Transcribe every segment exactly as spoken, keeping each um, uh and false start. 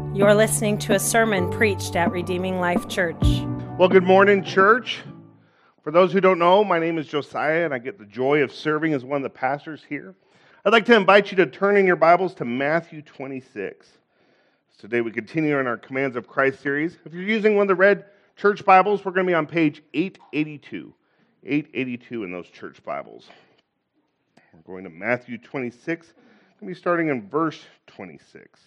You're listening to a sermon preached at Redeeming Life Church. Well, good morning, church. For those who don't know, my name is Josiah, and I get the joy of serving as one of the pastors here. I'd like to invite you to turn in your Bibles to Matthew twenty-six. Today we continue in our Commands of Christ series. If you're using one of the red church Bibles, we're going to be on page eight eighty-two. eight eighty-two in those church Bibles. We're going to Matthew twenty-six. We're going to be starting in verse twenty-six.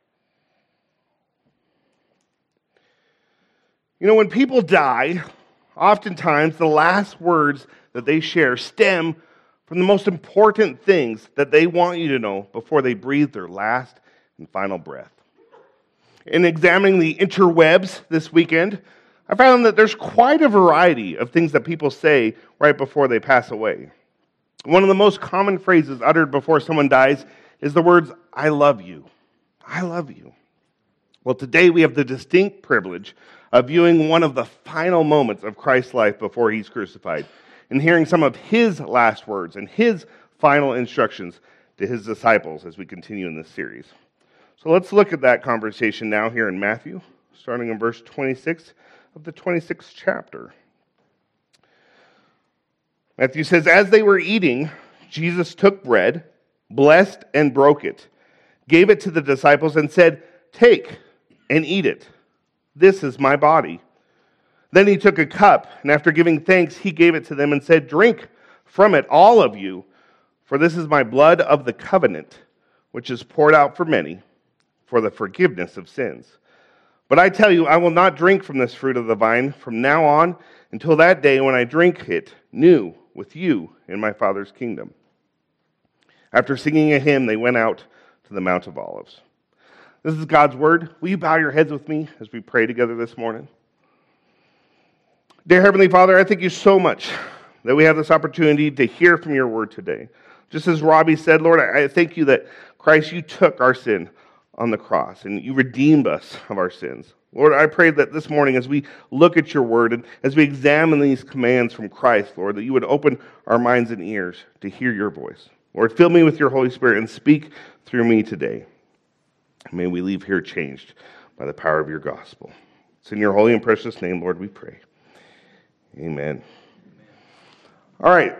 You know, when people die, oftentimes the last words that they share stem from the most important things that they want you to know before they breathe their last and final breath. In examining the interwebs this weekend, I found that there's quite a variety of things that people say right before they pass away. One of the most common phrases uttered before someone dies is the words, "I love you. I love you." Well, today we have the distinct privilege of viewing one of the final moments of Christ's life before he's crucified and hearing some of his last words and his final instructions to his disciples as we continue in this series. So let's look at that conversation now here in Matthew, starting in verse twenty-six of the twenty-sixth chapter. Matthew says, "As they were eating, Jesus took bread, blessed and broke it, gave it to the disciples and said, 'Take and eat it. This is my body.' Then he took a cup, and after giving thanks, he gave it to them and said, 'Drink from it, all of you, for this is my blood of the covenant, which is poured out for many for the forgiveness of sins. But I tell you, I will not drink from this fruit of the vine from now on until that day when I drink it new with you in my Father's kingdom.' After singing a hymn, they went out to the Mount of Olives." This is God's word. Will you bow your heads with me as we pray together this morning? Dear Heavenly Father, I thank you so much that we have this opportunity to hear from your word today. Just as Robbie said, Lord, I thank you that, Christ, you took our sin on the cross and you redeemed us of our sins. Lord, I pray that this morning as we look at your word and as we examine these commands from Christ, Lord, that you would open our minds and ears to hear your voice. Lord, fill me with your Holy Spirit and speak through me today. May we leave here changed by the power of your gospel. It's in your holy and precious name, Lord, we pray. Amen. All right.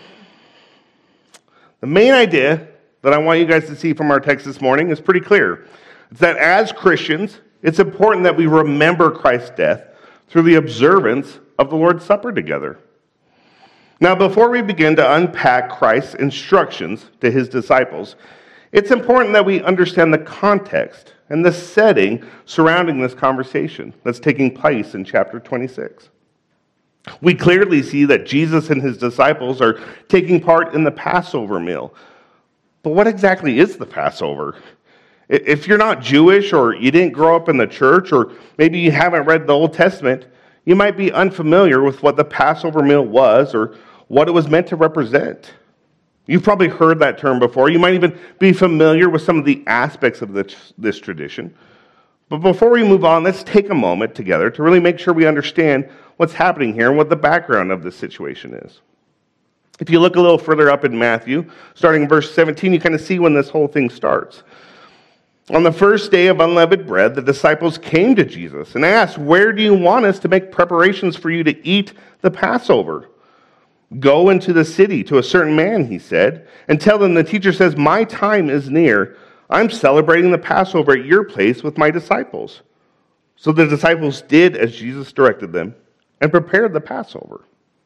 The main idea that I want you guys to see from our text this morning is pretty clear. It's that as Christians, it's important that we remember Christ's death through the observance of the Lord's Supper together. Now, before we begin to unpack Christ's instructions to his disciples, it's important that we understand the context and the setting surrounding this conversation that's taking place in chapter twenty-six. We clearly see that Jesus and his disciples are taking part in the Passover meal. But what exactly is the Passover? If you're not Jewish or you didn't grow up in the church or maybe you haven't read the Old Testament, you might be unfamiliar with what the Passover meal was or what it was meant to represent. You've probably heard that term before. You might even be familiar with some of the aspects of this, this tradition. But before we move on, let's take a moment together to really make sure we understand what's happening here and what the background of this situation is. If you look a little further up in Matthew, starting in verse seventeen, you kind of see when this whole thing starts. On the first day of unleavened bread, the disciples came to Jesus and asked, "Where do you want us to make preparations for you to eat the Passover?" "Go into the city to a certain man," he said, "and tell them the teacher says, 'My time is near. I'm celebrating the Passover at your place with my disciples.' So the disciples did as Jesus directed them and prepared the Passover.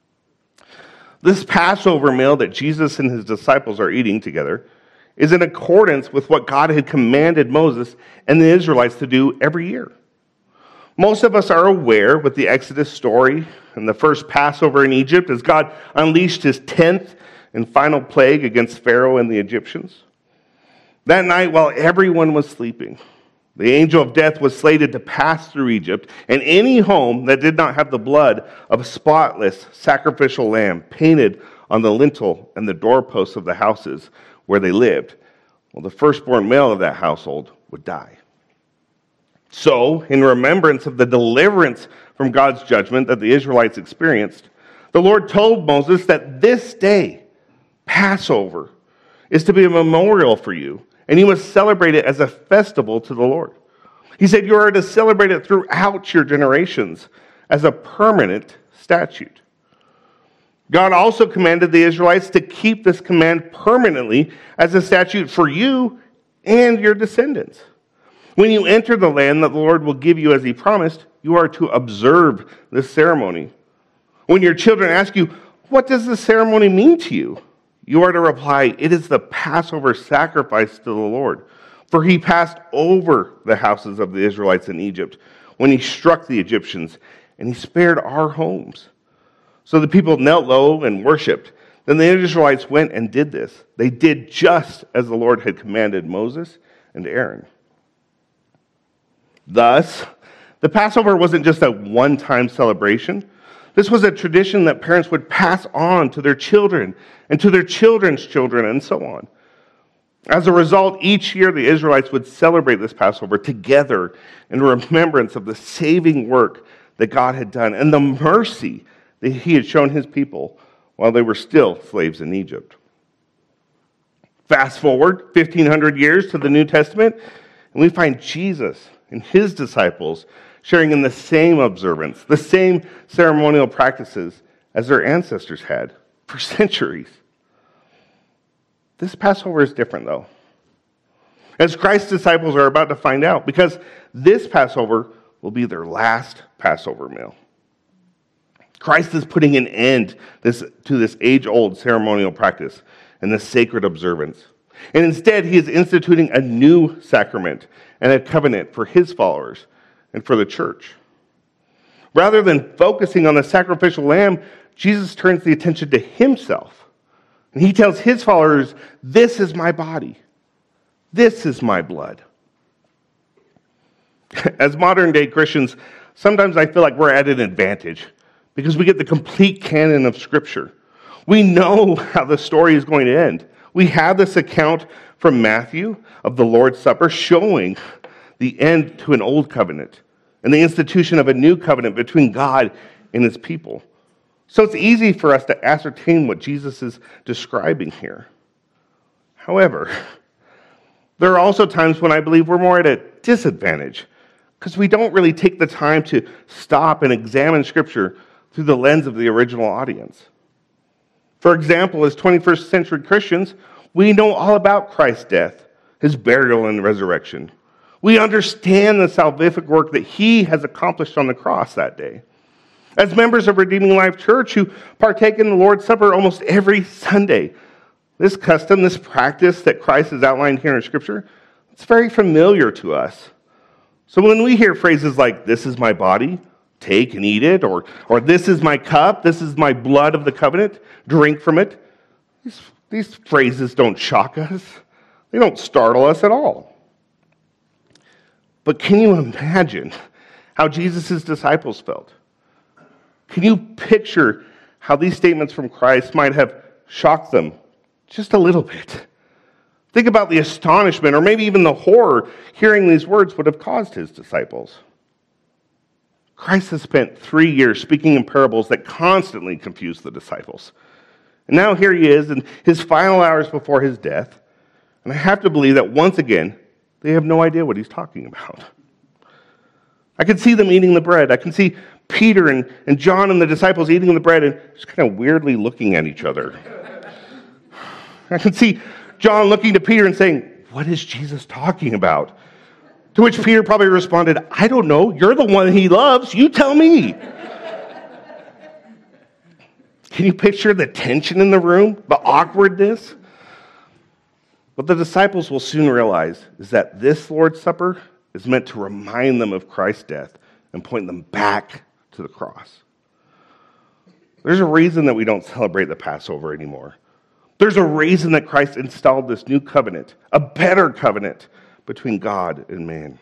This Passover meal that Jesus and his disciples are eating together is in accordance with what God had commanded Moses and the Israelites to do every year. Most of us are aware with the Exodus story and the first Passover in Egypt as God unleashed his tenth and final plague against Pharaoh and the Egyptians. That night, while everyone was sleeping, the angel of death was slated to pass through Egypt, and any home that did not have the blood of a spotless sacrificial lamb painted on the lintel and the doorposts of the houses where they lived, well, the firstborn male of that household would die. So, in remembrance of the deliverance from God's judgment that the Israelites experienced, the Lord told Moses that this day, Passover, is to be a memorial for you, and you must celebrate it as a festival to the Lord. He said you are to celebrate it throughout your generations as a permanent statute. God also commanded the Israelites to keep this command permanently as a statute for you and your descendants. When you enter the land that the Lord will give you as he promised, you are to observe this ceremony. When your children ask you, what does this ceremony mean to you? You are to reply, it is the Passover sacrifice to the Lord. For he passed over the houses of the Israelites in Egypt when he struck the Egyptians, and he spared our homes. So the people knelt low and worshipped. Then the Israelites went and did this. They did just as the Lord had commanded Moses and Aaron. Thus, the Passover wasn't just a one-time celebration. This was a tradition that parents would pass on to their children and to their children's children and so on. As a result, each year the Israelites would celebrate this Passover together in remembrance of the saving work that God had done and the mercy that he had shown his people while they were still slaves in Egypt. Fast forward fifteen hundred years to the New Testament, and we find Jesus and his disciples sharing in the same observance, the same ceremonial practices as their ancestors had for centuries. This Passover is different, though, as Christ's disciples are about to find out, because this Passover will be their last Passover meal. Christ is putting an end this, to this age-old ceremonial practice and this sacred observance. And instead, he is instituting a new sacrament and a covenant for his followers and for the church. Rather than focusing on the sacrificial lamb, Jesus turns the attention to himself. And he tells his followers, this is my body. This is my blood. As modern-day Christians, sometimes I feel like we're at an advantage because we get the complete canon of Scripture. We know how the story is going to end. We have this account from Matthew of the Lord's Supper showing the end to an old covenant and the institution of a new covenant between God and his people. So it's easy for us to ascertain what Jesus is describing here. However, there are also times when I believe we're more at a disadvantage because we don't really take the time to stop and examine Scripture through the lens of the original audience. For example, as twenty-first century Christians, we know all about Christ's death, his burial and resurrection. We understand the salvific work that he has accomplished on the cross that day. As members of Redeeming Life Church who partake in the Lord's Supper almost every Sunday, this custom, this practice that Christ has outlined here in Scripture, it's very familiar to us. So when we hear phrases like, this is my body, take and eat it, or, or this is my cup, this is my blood of the covenant, drink from it, these, these phrases don't shock us. They don't startle us at all. But can you imagine how Jesus' disciples felt? Can you picture how these statements from Christ might have shocked them just a little bit? Think about the astonishment or maybe even the horror hearing these words would have caused his disciples. Christ has spent three years speaking in parables that constantly confused the disciples. And now here he is in his final hours before his death. And I have to believe that once again, they have no idea what he's talking about. I can see them eating the bread. I can see Peter and, and John and the disciples eating the bread and just kind of weirdly looking at each other. I can see John looking to Peter and saying, what is Jesus talking about? To which Peter probably responded, I don't know. You're the one he loves. You tell me. Can you picture the tension in the room? The awkwardness? What the disciples will soon realize is that this Lord's Supper is meant to remind them of Christ's death and point them back to the cross. There's a reason that we don't celebrate the Passover anymore. There's a reason that Christ installed this new covenant, a better covenant between God and man.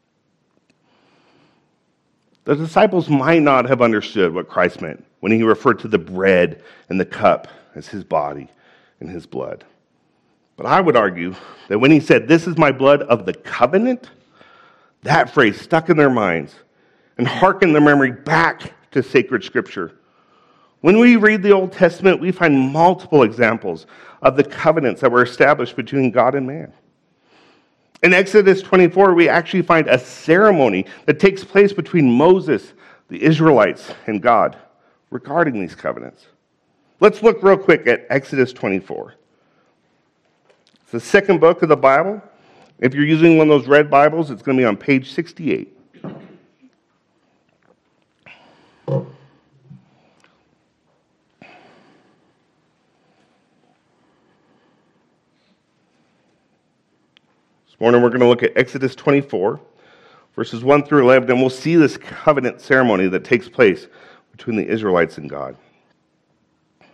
The disciples might not have understood what Christ meant when he referred to the bread and the cup as his body and his blood. But I would argue that when he said, this is my blood of the covenant, that phrase stuck in their minds and hearkened their memory back to sacred Scripture. When we read the Old Testament, we find multiple examples of the covenants that were established between God and man. In Exodus twenty-four, we actually find a ceremony that takes place between Moses, the Israelites, and God regarding these covenants. Let's look real quick at Exodus twenty-four. It's the second book of the Bible. If you're using one of those red Bibles, it's going to be on page sixty-eight. This morning we're going to look at Exodus twenty-four, verses one through eleven, and we'll see this covenant ceremony that takes place between the Israelites and God. It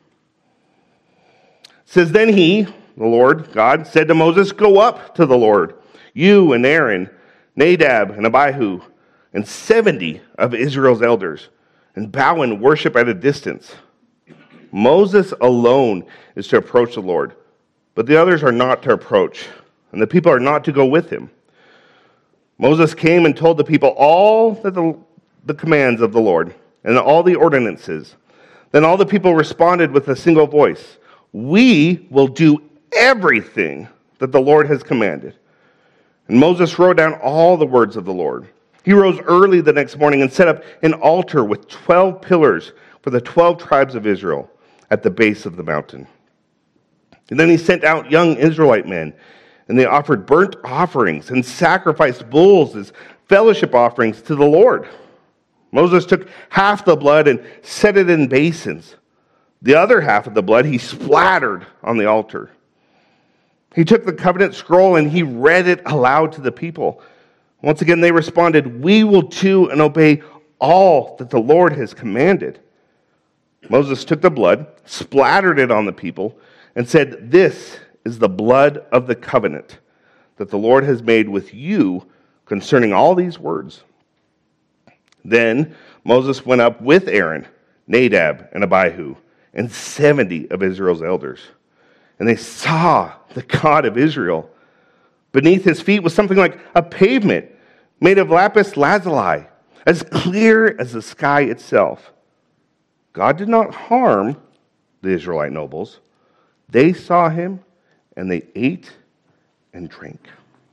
says, "Then he, the Lord, God, said to Moses, 'Go up to the Lord, you and Aaron, Nadab and Abihu, and seventy of Israel's elders, and bow and worship at a distance.' Moses alone is to approach the Lord, but the others are not to approach, and the people are not to go with him." Moses came and told the people all the, the commands of the Lord and all the ordinances. Then all the people responded with a single voice, "We will do everything that the Lord has commanded." And Moses wrote down all the words of the Lord. He rose early the next morning and set up an altar with twelve pillars for the twelve tribes of Israel at the base of the mountain. And then he sent out young Israelite men, and they offered burnt offerings and sacrificed bulls as fellowship offerings to the Lord. Moses took half the blood and set it in basins. The other half of the blood he splattered on the altar. He took the covenant scroll and he read it aloud to the people. Once again, they responded, "We will do and obey all that the Lord has commanded." Moses took the blood, splattered it on the people, and said, "This is the blood of the covenant that the Lord has made with you concerning all these words." Then Moses went up with Aaron, Nadab, and Abihu, and seventy of Israel's elders. And they saw the God of Israel. Beneath his feet was something like a pavement made of lapis lazuli, as clear as the sky itself. God did not harm the Israelite nobles. They saw him, and they ate and drank.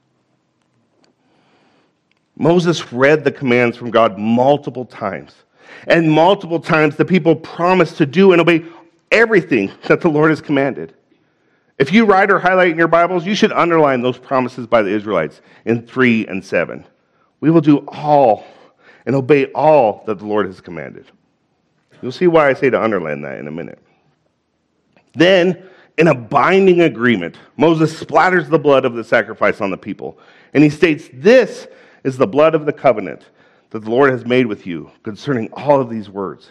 Moses read the commands from God multiple times. And multiple times the people promised to do and obey everything that the Lord has commanded. If you write or highlight in your Bibles, you should underline those promises by the Israelites in three and seven. We will do all and obey all that the Lord has commanded. You'll see why I say to underline that in a minute. Then, in a binding agreement, Moses splatters the blood of the sacrifice on the people. And he states, "This is the blood of the covenant that the Lord has made with you concerning all of these words."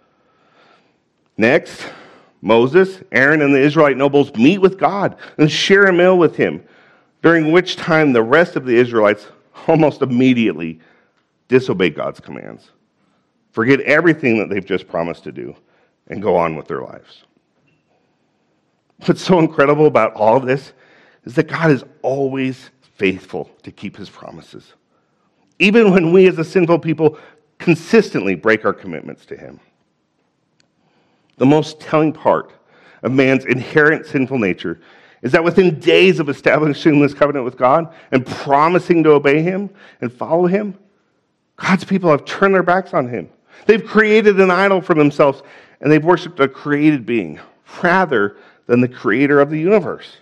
Next, Moses, Aaron, and the Israelite nobles meet with God and share a meal with him, during which time the rest of the Israelites almost immediately disobey God's commands, forget everything that they've just promised to do, and go on with their lives. What's so incredible about all of this is that God is always faithful to keep his promises, even when we as a sinful people consistently break our commitments to him. The most telling part of man's inherent sinful nature is that within days of establishing this covenant with God and promising to obey him and follow him, God's people have turned their backs on him. They've created an idol for themselves, and they've worshiped a created being rather than the creator of the universe.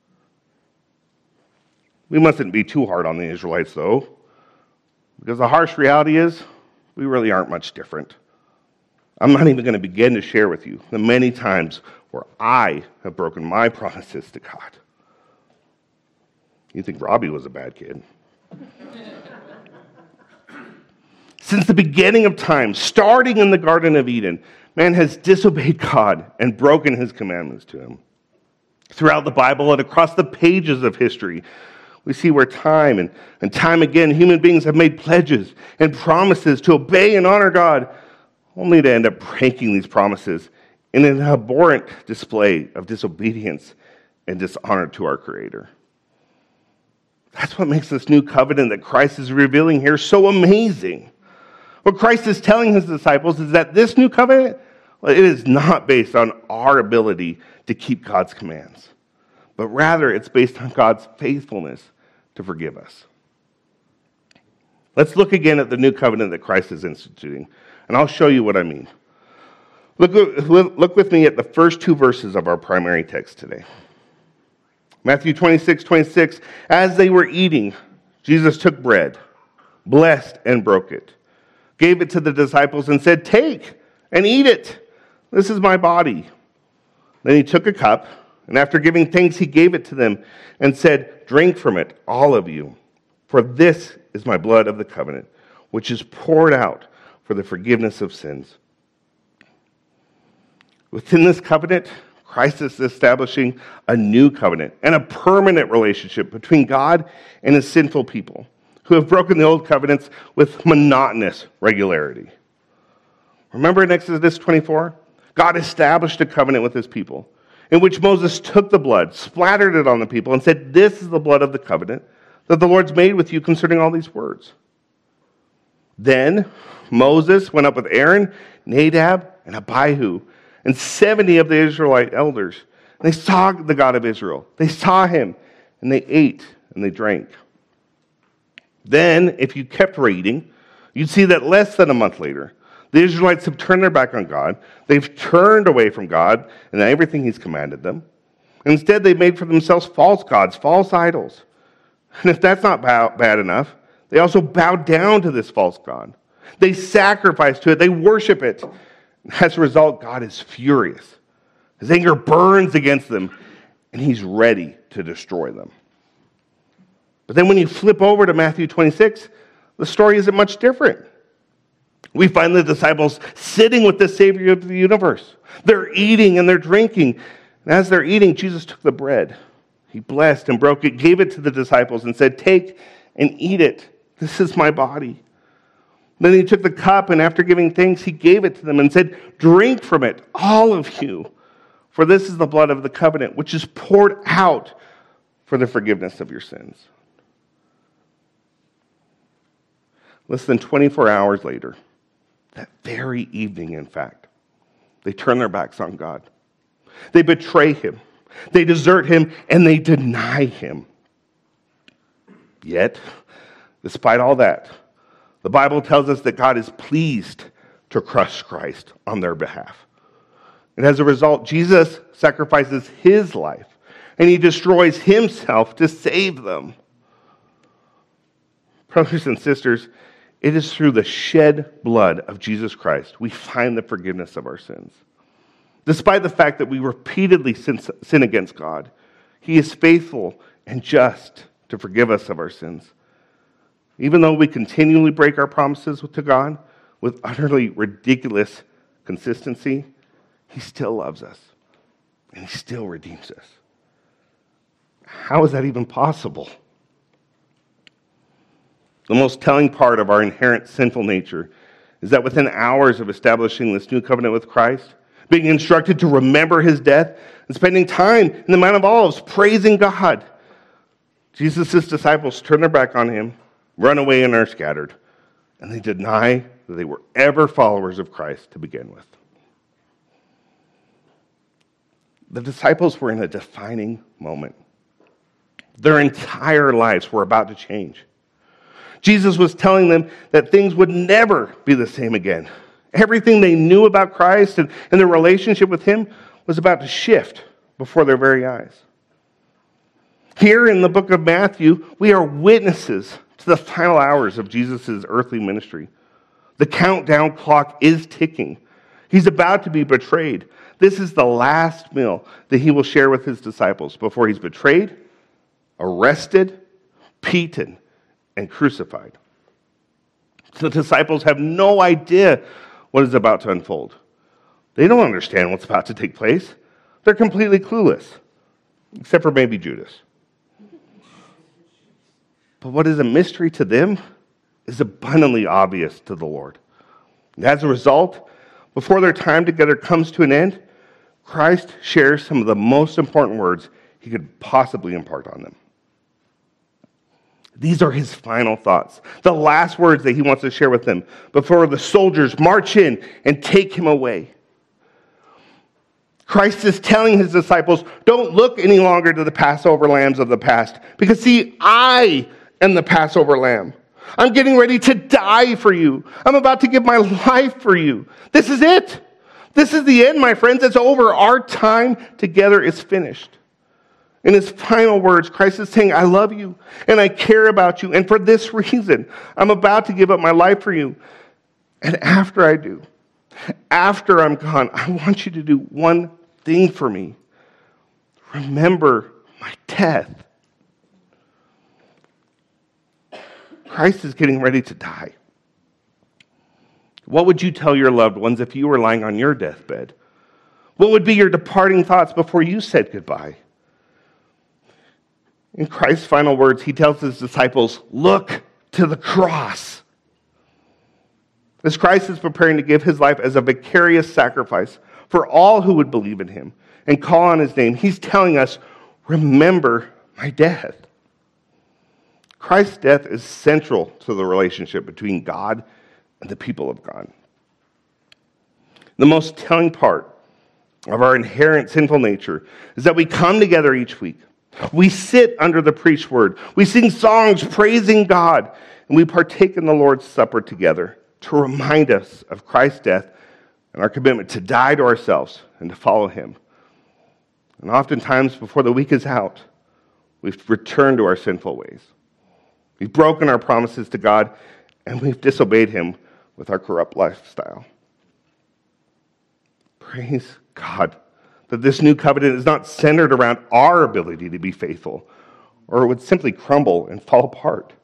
We mustn't be too hard on the Israelites, though, because the harsh reality is we really aren't much different. I'm not even going to begin to share with you the many times where I have broken my promises to God. You think Robbie was a bad kid? Since the beginning of time, starting in the Garden of Eden, man has disobeyed God and broken his commandments to him. Throughout the Bible and across the pages of history, we see where time and, and time again human beings have made pledges and promises to obey and honor God, only to end up breaking these promises in an abhorrent display of disobedience and dishonor to our Creator. That's what makes this new covenant that Christ is revealing here so amazing. What Christ is telling his disciples is that this new covenant, well, it is not based on our ability to keep God's commands, but rather it's based on God's faithfulness to forgive us. Let's look again at the new covenant that Christ is instituting, and I'll show you what I mean. Look, look with me at the first two verses of our primary text today. Matthew twenty-six, twenty-six, as they were eating, Jesus took bread, blessed and broke it, gave it to the disciples and said, "Take and eat it. This is my body." Then he took a cup, and after giving thanks, he gave it to them and said, "Drink from it, all of you, for this is my blood of the covenant, which is poured out for the forgiveness of sins." Within this covenant, Christ is establishing a new covenant and a permanent relationship between God and his sinful people who have broken the old covenants with monotonous regularity. Remember in Exodus twenty-four? God established a covenant with his people in which Moses took the blood, splattered it on the people, and said, "This is the blood of the covenant that the Lord's made with you concerning all these words." Then Moses went up with Aaron, Nadab, and Abihu, and seventy of the Israelite elders. And they saw the God of Israel. They saw him, and they ate and they drank. Then, if you kept reading, you'd see that less than a month later, the Israelites have turned their back on God. They've turned away from God and everything he's commanded them. Instead, they've made for themselves false gods, false idols. And if that's not bad enough, they also bow down to this false god. They sacrifice to it. They worship it. As a result, God is furious. His anger burns against them, and he's ready to destroy them. But then when you flip over to Matthew twenty-six, the story isn't much different. We find the disciples sitting with the Savior of the universe. They're eating and they're drinking. And as they're eating, Jesus took the bread. He blessed and broke it, gave it to the disciples, and said, "Take and eat it. This is my body." Then he took the cup, and after giving thanks, he gave it to them and said, "Drink from it, all of you, for this is the blood of the covenant, which is poured out for the forgiveness of your sins." Less than twenty-four hours later, that very evening, in fact, they turn their backs on God. They betray him, they desert him, and they deny him. Yet, despite all that, the Bible tells us that God is pleased to crush Christ on their behalf. And as a result, Jesus sacrifices his life, and he destroys himself to save them. Brothers and sisters, it is through the shed blood of Jesus Christ we find the forgiveness of our sins. Despite the fact that we repeatedly sin, sin against God, he is faithful and just to forgive us of our sins. Even though we continually break our promises to God with utterly ridiculous consistency, he still loves us, and he still redeems us. How is that even possible? The most telling part of our inherent sinful nature is that within hours of establishing this new covenant with Christ, being instructed to remember his death, and spending time in the Mount of Olives praising God, Jesus' disciples turn their back on him, run away and are scattered, and they deny that they were ever followers of Christ to begin with. The disciples were in a defining moment. Their entire lives were about to change. Jesus was telling them that things would never be the same again. Everything they knew about Christ and, and their relationship with him was about to shift before their very eyes. Here in the book of Matthew, we are witnesses to the final hours of Jesus' earthly ministry. The countdown clock is ticking. He's about to be betrayed. This is the last meal that he will share with his disciples before he's betrayed, arrested, beaten, and crucified. The disciples have no idea what is about to unfold. They don't understand what's about to take place. They're completely clueless, except for maybe Judas. But what is a mystery to them is abundantly obvious to the Lord. And as a result, before their time together comes to an end, Christ shares some of the most important words he could possibly impart on them. These are his final thoughts, the last words that he wants to share with them before the soldiers march in and take him away. Christ is telling his disciples, don't look any longer to the Passover lambs of the past, because see, I am the Passover lamb. I'm getting ready to die for you. I'm about to give my life for you. This is it. This is the end, my friends. It's over. Our time together is finished. In his final words, Christ is saying, I love you and I care about you. And for this reason, I'm about to give up my life for you. And after I do, after I'm gone, I want you to do one thing for me. Remember my death. Christ is getting ready to die. What would you tell your loved ones if you were lying on your deathbed? What would be your departing thoughts before you said goodbye? In Christ's final words, he tells his disciples, look to the cross. As Christ is preparing to give his life as a vicarious sacrifice for all who would believe in him and call on his name, he's telling us, remember my death. Christ's death is central to the relationship between God and the people of God. The most telling part of our inherent sinful nature is that we come together each week. We sit under the preached word. We sing songs praising God, and we partake in the Lord's Supper together to remind us of Christ's death and our commitment to die to ourselves and to follow him. And oftentimes, before the week is out, we've returned to our sinful ways. We've broken our promises to God, and we've disobeyed him with our corrupt lifestyle. Praise God that this new covenant is not centered around our ability to be faithful, or it would simply crumble and fall apart.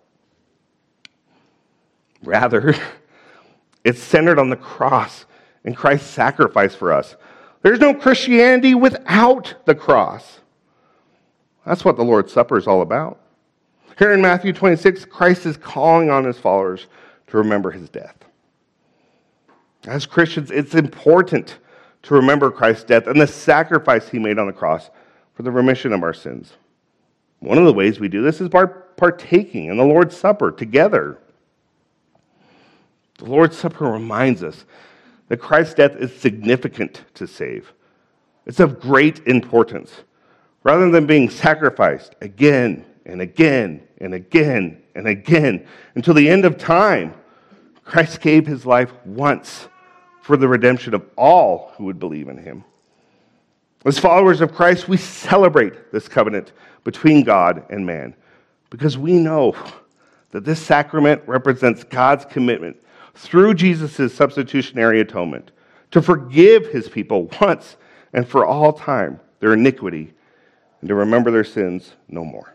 Rather, it's centered on the cross and Christ's sacrifice for us. There's no Christianity without the cross. That's what the Lord's Supper is all about. Here in Matthew twenty-six, Christ is calling on his followers to remember his death. As Christians, it's important to remember Christ's death and the sacrifice he made on the cross for the remission of our sins. One of the ways we do this is by partaking in the Lord's Supper together. The Lord's Supper reminds us that Christ's death is significant to save. It's of great importance. Rather than being sacrificed again and again and again and again until the end of time, Christ gave his life once for the redemption of all who would believe in him. As followers of Christ, we celebrate this covenant between God and man because we know that this sacrament represents God's commitment through Jesus' substitutionary atonement to forgive his people once and for all time their iniquity and to remember their sins no more.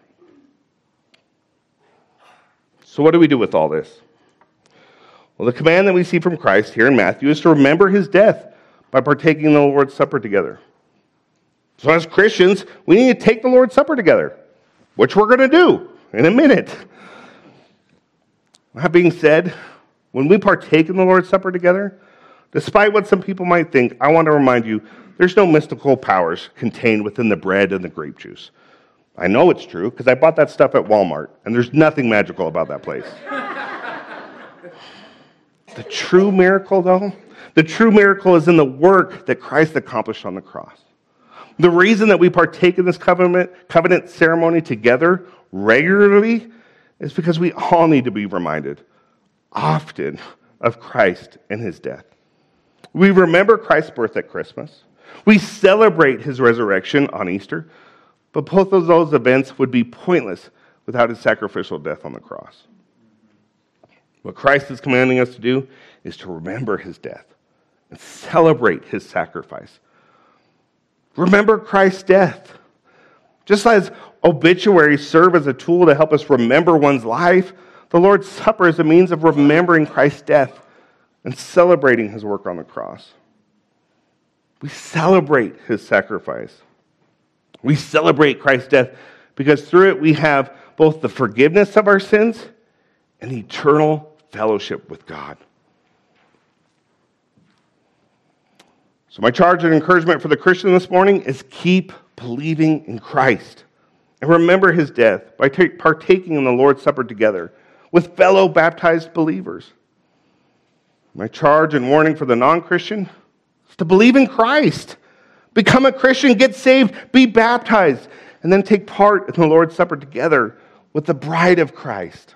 So what do we do with all this? Well, the command that we see from Christ here in Matthew is to remember his death by partaking in the Lord's Supper together. So as Christians, we need to take the Lord's Supper together, which we're going to do in a minute. That being said, when we partake in the Lord's Supper together, despite what some people might think, I want to remind you, there's no mystical powers contained within the bread and the grape juice. I know it's true because I bought that stuff at Walmart, and there's nothing magical about that place. The true miracle, though, the true miracle is in the work that Christ accomplished on the cross. The reason that we partake in this covenant, covenant ceremony together regularly is because we all need to be reminded often of Christ and his death. We remember Christ's birth at Christmas. We celebrate his resurrection on Easter, but both of those events would be pointless without his sacrificial death on the cross. What Christ is commanding us to do is to remember his death and celebrate his sacrifice. Remember Christ's death. Just as obituaries serve as a tool to help us remember one's life, the Lord's Supper is a means of remembering Christ's death and celebrating his work on the cross. We celebrate his sacrifice. We celebrate Christ's death because through it we have both the forgiveness of our sins and eternal fellowship with God. So my charge and encouragement for the Christian this morning is keep believing in Christ and remember his death by t- partaking in the Lord's Supper together with fellow baptized believers. My charge and warning for the non-Christian is to believe in Christ, Become a Christian, get saved, be baptized, and then take part in the Lord's Supper together with the bride of Christ.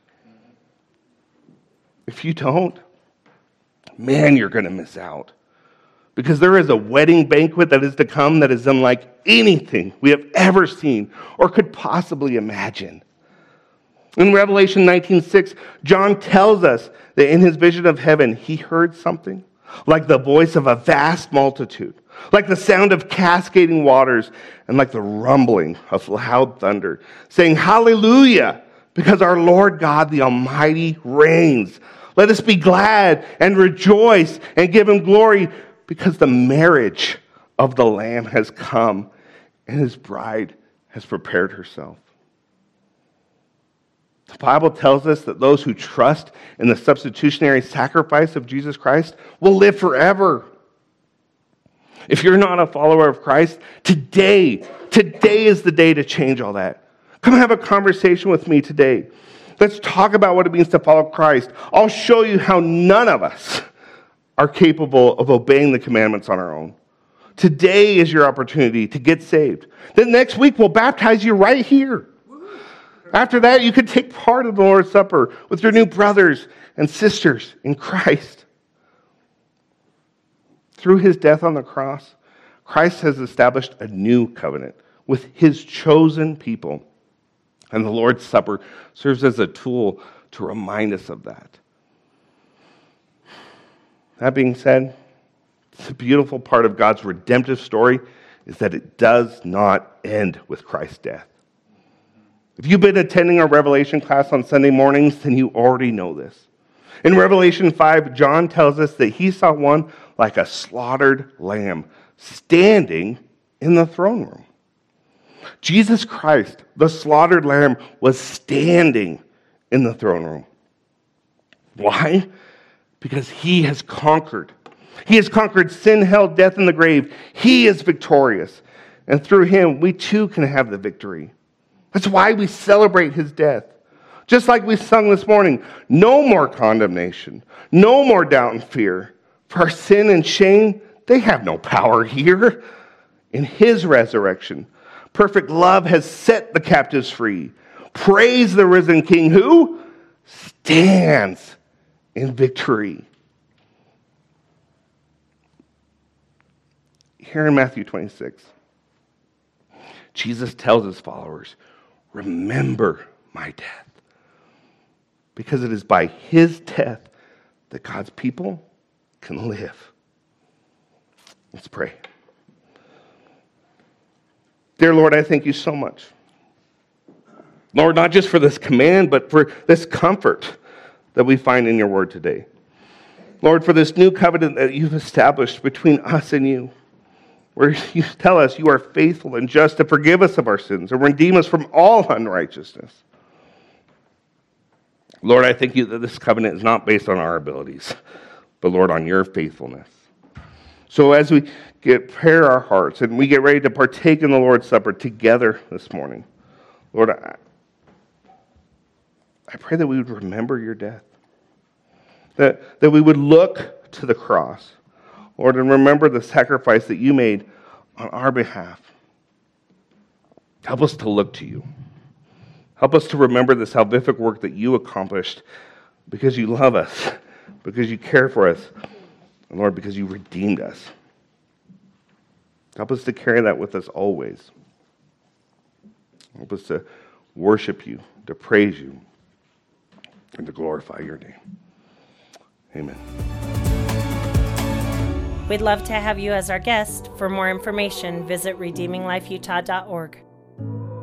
If you don't, man, you're going to miss out. Because there is a wedding banquet that is to come that is unlike anything we have ever seen or could possibly imagine. In Revelation nineteen six, John tells us that in his vision of heaven, he heard something like the voice of a vast multitude, like the sound of cascading waters, and like the rumbling of loud thunder, saying, "Hallelujah, because our Lord God the Almighty reigns. Let us be glad and rejoice and give him glory, because the marriage of the Lamb has come, and his bride has prepared herself." The Bible tells us that those who trust in the substitutionary sacrifice of Jesus Christ will live forever. If you're not a follower of Christ, today, today is the day to change all that. Come have a conversation with me today. Let's talk about what it means to follow Christ. I'll show you how none of us are capable of obeying the commandments on our own. Today is your opportunity to get saved. Then next week, we'll baptize you right here. After that, you can take part of the Lord's Supper with your new brothers and sisters in Christ. Through his death on the cross, Christ has established a new covenant with his chosen people. And the Lord's Supper serves as a tool to remind us of that. That being said, the beautiful part of God's redemptive story is that it does not end with Christ's death. If you've been attending our Revelation class on Sunday mornings, then you already know this. In Revelation five, John tells us that he saw one like a slaughtered lamb standing in the throne room. Jesus Christ, the slaughtered lamb, was standing in the throne room. Why? Because he has conquered. He has conquered sin, hell, death, and the grave. He is victorious. And through him, we too can have the victory. That's why we celebrate his death. Just like we sung this morning, no more condemnation, no more doubt and fear. For our sin and shame, they have no power here. In his resurrection, perfect love has set the captives free. Praise the risen King who stands in victory. Here in Matthew twenty-six, Jesus tells his followers, "Remember my death." Because it is by his death that God's people can live. Let's pray. Dear Lord, I thank you so much. Lord, not just for this command, but for this comfort that we find in your word today. Lord, for this new covenant that you've established between us and you, where you tell us you are faithful and just to forgive us of our sins and redeem us from all unrighteousness. Lord, I thank you that this covenant is not based on our abilities, but Lord, on your faithfulness. So as we get prepare our hearts and we get ready to partake in the Lord's Supper together this morning, Lord, I, I pray that we would remember your death, that, that we would look to the cross, Lord, and remember the sacrifice that you made on our behalf. Help us to look to you. Help us to remember the salvific work that you accomplished because you love us, because you care for us, and Lord, because you redeemed us. Help us to carry that with us always. Help us to worship you, to praise you, and to glorify your name. Amen. We'd love to have you as our guest. For more information, visit redeeming life utah dot org.